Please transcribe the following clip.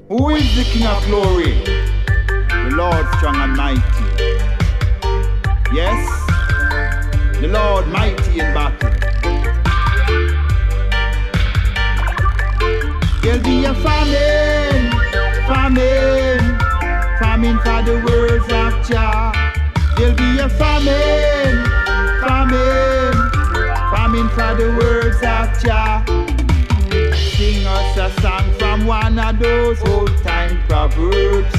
Who is the King of Glory? The Lord strong and mighty. Yes, the Lord mighty in battle. There'll be a famine, famine, famine for the words of Jah. There'll be a famine, famine, famine for the words of Jah. Sing us a song from one of those old time proverbs.